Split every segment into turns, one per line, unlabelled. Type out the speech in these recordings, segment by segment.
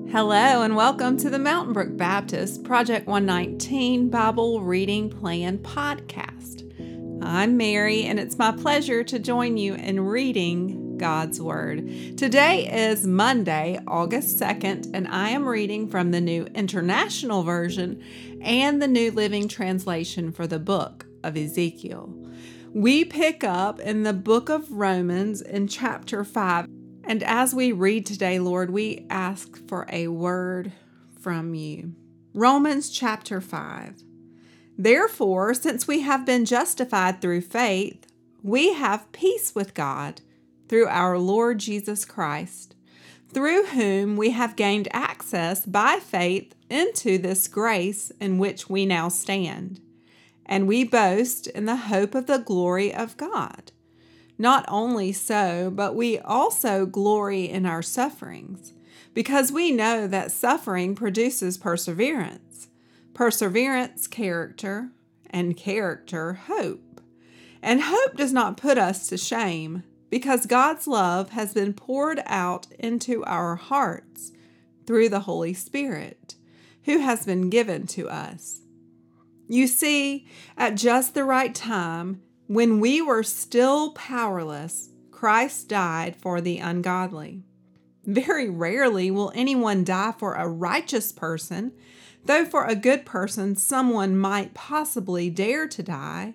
Hello and welcome to the Mountain Brook Baptist Project 119 Bible Reading Plan podcast. I'm Mary and it's my pleasure to join you in reading God's Word. Today is Monday, August 2nd, and I am reading from the New International Version and the New Living Translation for the book of Ezekiel. We pick up in the book of Romans in chapter 5. And as we read today, Lord, we ask for a word from you. Romans chapter 5. Therefore, since we have been justified through faith, we have peace with God through our Lord Jesus Christ, through whom we have gained access by faith into this grace in which we now stand. And we boast in the hope of the glory of God. Not only so, but we also glory in our sufferings, because we know that suffering produces perseverance, perseverance, character, and character, hope. And hope does not put us to shame, because God's love has been poured out into our hearts through the Holy Spirit, who has been given to us. You see, at just the right time, when we were still powerless, Christ died for the ungodly. Very rarely will anyone die for a righteous person, though for a good person someone might possibly dare to die.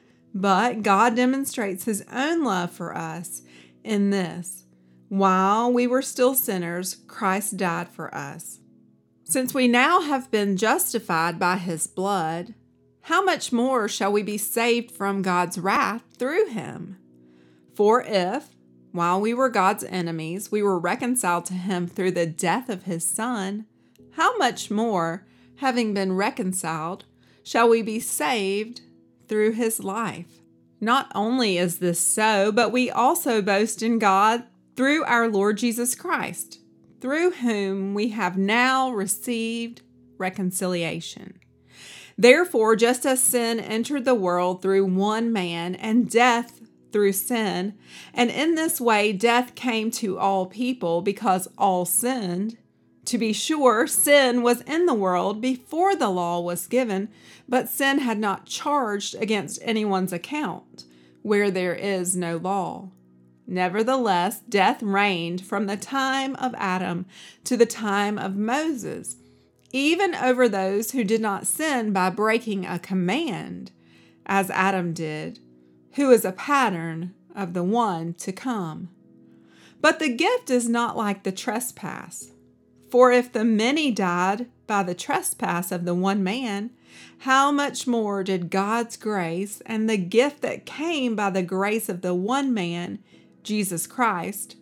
But God demonstrates His own love for us in this: while we were still sinners, Christ died for us. Since we now have been justified by His blood, how much more shall we be saved from God's wrath through Him? For if, while we were God's enemies, we were reconciled to Him through the death of His Son, how much more, having been reconciled, shall we be saved through His life? Not only is this so, but we also boast in God through our Lord Jesus Christ, through whom we have now received reconciliation. Therefore, just as sin entered the world through one man, and death through sin, and in this way death came to all people because all sinned. To be sure, sin was in the world before the law was given, but sin had not charged against anyone's account, where there is no law. Nevertheless, death reigned from the time of Adam to the time of Moses, even over those who did not sin by breaking a command, as Adam did, who is a pattern of the one to come. But the gift is not like the trespass. For if the many died by the trespass of the one man, how much more did God's grace and the gift that came by the grace of the one man, Jesus Christ,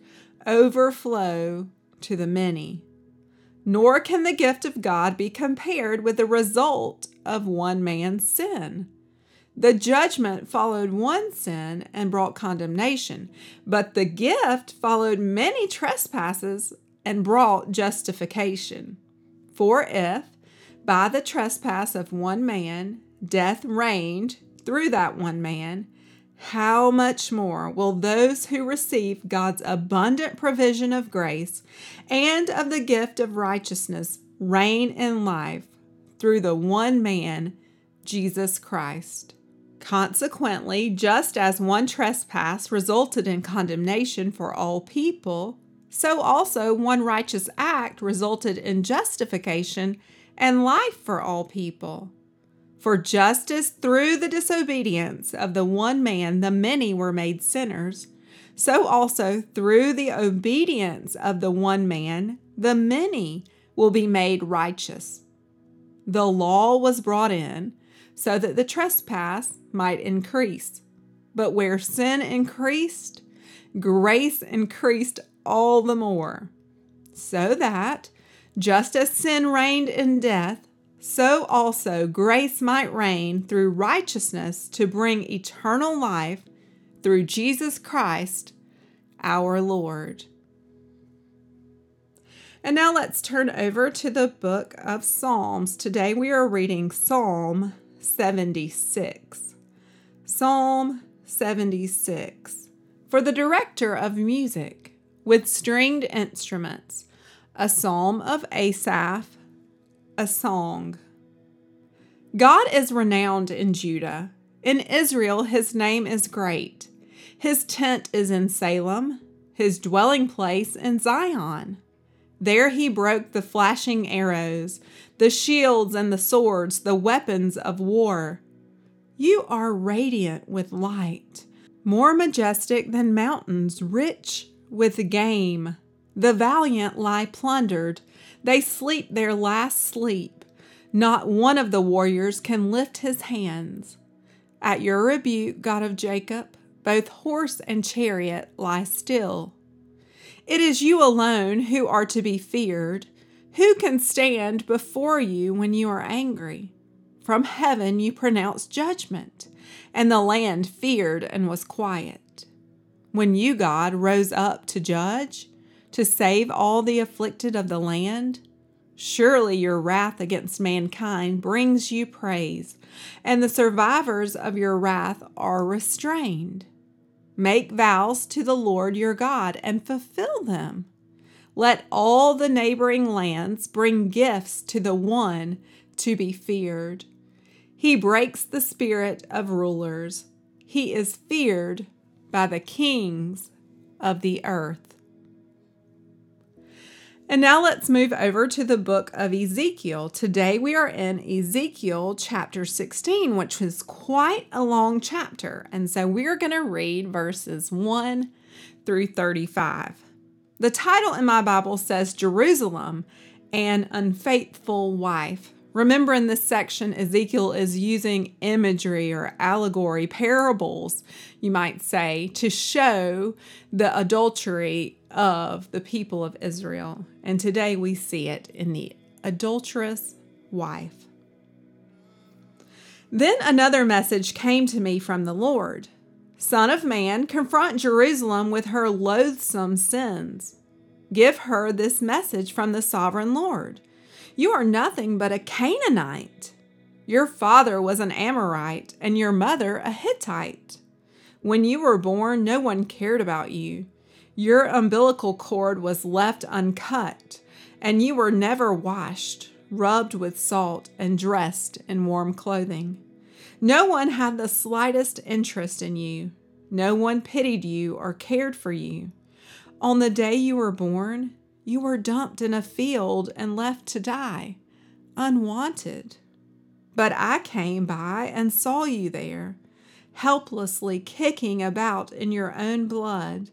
overflow to the many? Nor can the gift of God be compared with the result of one man's sin. The judgment followed one sin and brought condemnation, but the gift followed many trespasses and brought justification. For if, by the trespass of one man, death reigned through that one man, how much more will those who receive God's abundant provision of grace and of the gift of righteousness reign in life through the one man, Jesus Christ? Consequently, just as one trespass resulted in condemnation for all people, so also one righteous act resulted in justification and life for all people. For just as through the disobedience of the one man the many were made sinners, so also through the obedience of the one man the many will be made righteous. The law was brought in so that the trespass might increase. But where sin increased, grace increased all the more. So that, just as sin reigned in death, so also grace might reign through righteousness to bring eternal life through Jesus Christ, our Lord. And now let's turn over to the book of Psalms. Today we are reading Psalm 76. Psalm 76. For the director of music, with stringed instruments, A psalm of Asaph, a song. God is renowned in Judah. In Israel, his name is great. His tent is in Salem, his dwelling place in Zion. There he broke the flashing arrows, the shields and the swords, the weapons of war. You are radiant with light, more majestic than mountains, rich with game. The valiant lie plundered. They sleep their last sleep. Not one of the warriors can lift his hands. At your rebuke, God of Jacob, both horse and chariot lie still. It is you alone who are to be feared. Who can stand before you when you are angry? From heaven you pronounced judgment, and the land feared and was quiet. When you, God, rose up to judge, to save all the afflicted of the land, surely your wrath against mankind brings you praise, and the survivors of your wrath are restrained. Make vows to the Lord your God and fulfill them. Let all the neighboring lands bring gifts to the one to be feared. He breaks the spirit of rulers. He is feared by the kings of the earth. And now let's move over to the book of Ezekiel. Today we are in Ezekiel chapter 16, which is quite a long chapter. And so we're going to read verses 1 through 35. The title in my Bible says Jerusalem, an unfaithful wife. Remember, in this section, Ezekiel is using imagery or allegory, parables, you might say, to show the adultery of the people of Israel. And today we see it in the adulterous wife. Then another message came to me from the Lord. Son of man, confront Jerusalem with her loathsome sins. Give her this message from the sovereign Lord. You are nothing but a Canaanite. Your father was an Amorite, and your mother a Hittite. When you were born, no one cared about you. Your umbilical cord was left uncut, and you were never washed, rubbed with salt, and dressed in warm clothing. No one had the slightest interest in you. No one pitied you or cared for you. On the day you were born, you were dumped in a field and left to die, unwanted. But I came by and saw you there, helplessly kicking about in your own blood.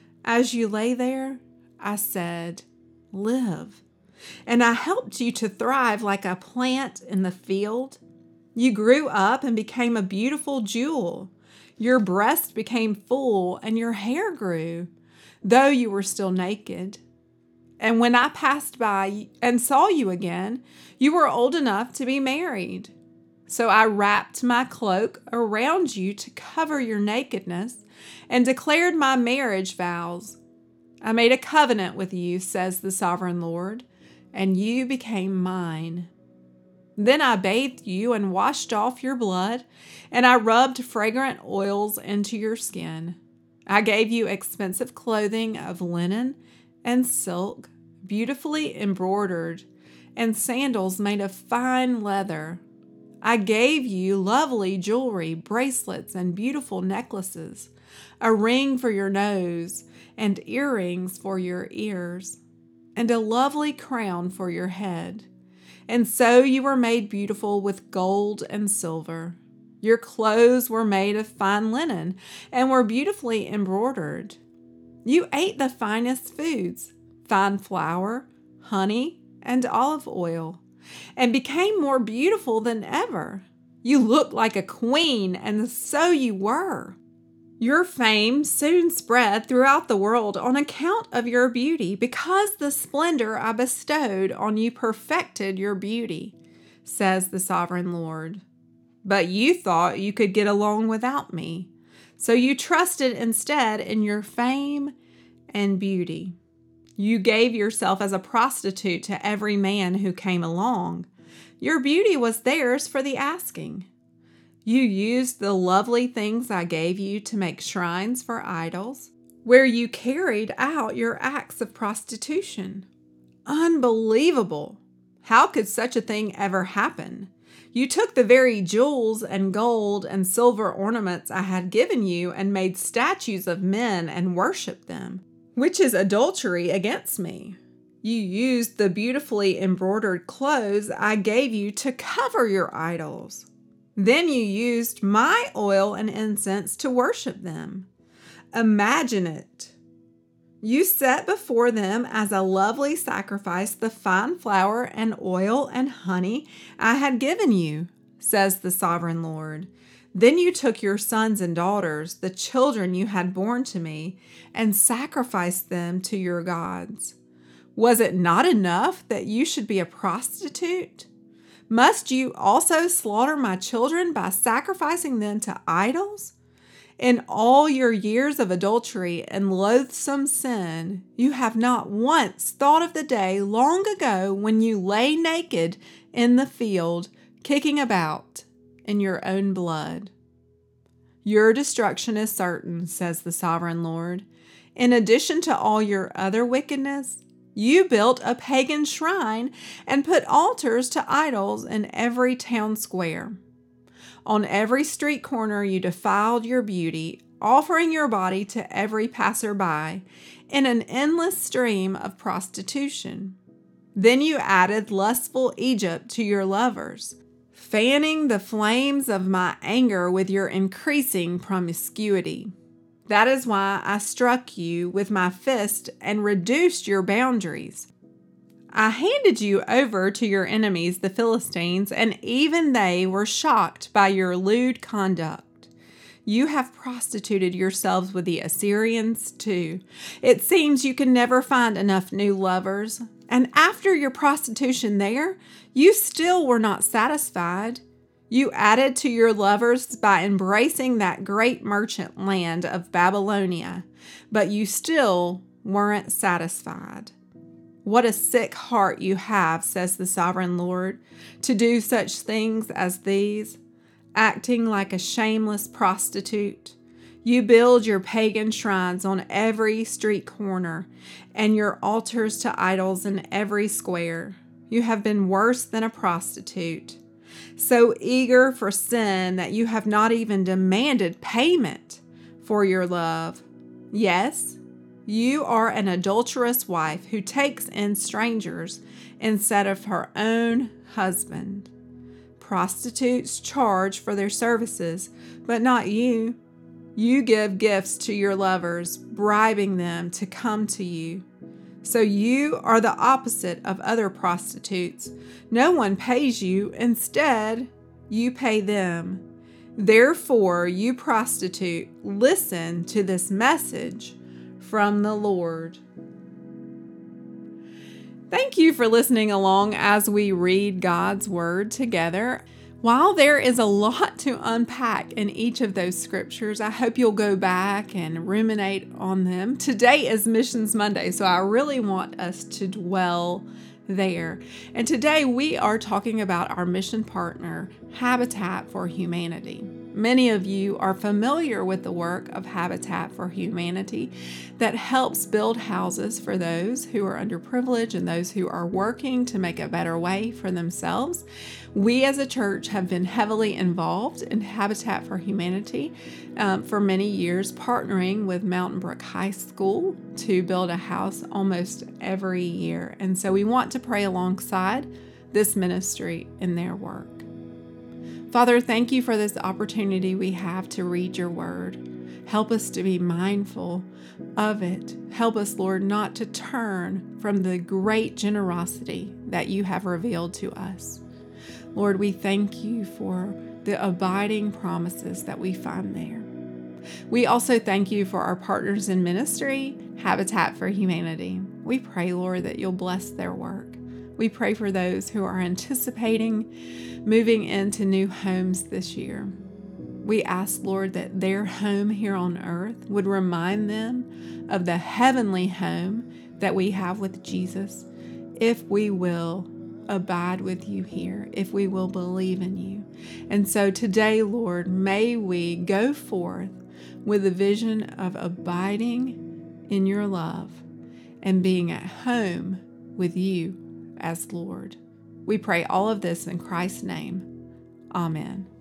As you lay there, I said, live. And I helped you to thrive like a plant in the field. You grew up and became a beautiful jewel. Your breast became full and your hair grew, though you were still naked. And when I passed by and saw you again, you were old enough to be married. So I wrapped my cloak around you to cover your nakedness and declared my marriage vows. I made a covenant with you, says the sovereign Lord, and you became mine. Then I bathed you and washed off your blood, and I rubbed fragrant oils into your skin. I gave you expensive clothing of linen and silk, beautifully embroidered, and sandals made of fine leather. I gave you lovely jewelry, bracelets, and beautiful necklaces, a ring for your nose, and earrings for your ears, and a lovely crown for your head. And so you were made beautiful with gold and silver. Your clothes were made of fine linen and were beautifully embroidered. You ate the finest foods, fine flour, honey, and olive oil, and became more beautiful than ever. You looked like a queen, and so you were. Your fame soon spread throughout the world on account of your beauty, because the splendor I bestowed on you perfected your beauty, says the sovereign Lord. But you thought you could get along without me, so you trusted instead in your fame and beauty. You gave yourself as a prostitute to every man who came along. Your beauty was theirs for the asking. You used the lovely things I gave you to make shrines for idols, where you carried out your acts of prostitution. Unbelievable! How could such a thing ever happen? You took the very jewels and gold and silver ornaments I had given you and made statues of men and worshipped them, which is adultery against me. You used the beautifully embroidered clothes I gave you to cover your idols. Then you used my oil and incense to worship them. Imagine it. You set before them as a lovely sacrifice the fine flour and oil and honey I had given you, says the sovereign Lord. Then you took your sons and daughters, the children you had borne to me, and sacrificed them to your gods. Was it not enough that you should be a prostitute? Must you also slaughter my children by sacrificing them to idols? In all your years of adultery and loathsome sin, you have not once thought of the day long ago when you lay naked in the field, kicking about in your own blood. Your destruction is certain, says the sovereign Lord. In addition to all your other wickedness, you built a pagan shrine and put altars to idols in every town square. On every street corner you defiled your beauty, offering your body to every passerby in an endless stream of prostitution. Then you added lustful Egypt to your lovers, fanning the flames of my anger with your increasing promiscuity. That is why I struck you with my fist and reduced your boundaries. I handed you over to your enemies, the Philistines, and even they were shocked by your lewd conduct. You have prostituted yourselves with the Assyrians too. It seems you can never find enough new lovers. And after your prostitution there, you still were not satisfied. You added to your lovers by embracing that great merchant land of Babylonia, but you still weren't satisfied. What a sick heart you have, says the sovereign Lord, to do such things as these, acting like a shameless prostitute. You build your pagan shrines on every street corner and your altars to idols in every square. You have been worse than a prostitute, so eager for sin that you have not even demanded payment for your love. Yes, you are an adulterous wife who takes in strangers instead of her own husband. Prostitutes charge for their services, but not you. You give gifts to your lovers, bribing them to come to you. So you are the opposite of other prostitutes. No one pays you. Instead, you pay them. Therefore, you prostitute, listen to this message from the Lord. Thank you for listening along as we read God's Word together. While there is a lot to unpack in each of those scriptures, I hope you'll go back and ruminate on them. Today is Missions Monday, so I really want us to dwell there. And today we are talking about our mission partner, Habitat for Humanity. Many of you are familiar with the work of Habitat for Humanity that helps build houses for those who are underprivileged and those who are working to make a better way for themselves. We as a church have been heavily involved in Habitat for Humanity for many years, partnering with Mountain Brook High School to build a house almost every year. And so we want to pray alongside this ministry in their work. Father, thank you for this opportunity we have to read your word. Help us to be mindful of it. Help us, Lord, not to turn from the great generosity that you have revealed to us. Lord, we thank you for the abiding promises that we find there. We also thank you for our partners in ministry, Habitat for Humanity. We pray, Lord, that you'll bless their work. We pray for those who are anticipating moving into new homes this year. We ask, Lord, that their home here on earth would remind them of the heavenly home that we have with Jesus, if we will abide with you here, if we will believe in you. And so today, Lord, may we go forth with a vision of abiding in your love and being at home with you as Lord. We pray all of this in Christ's name. Amen.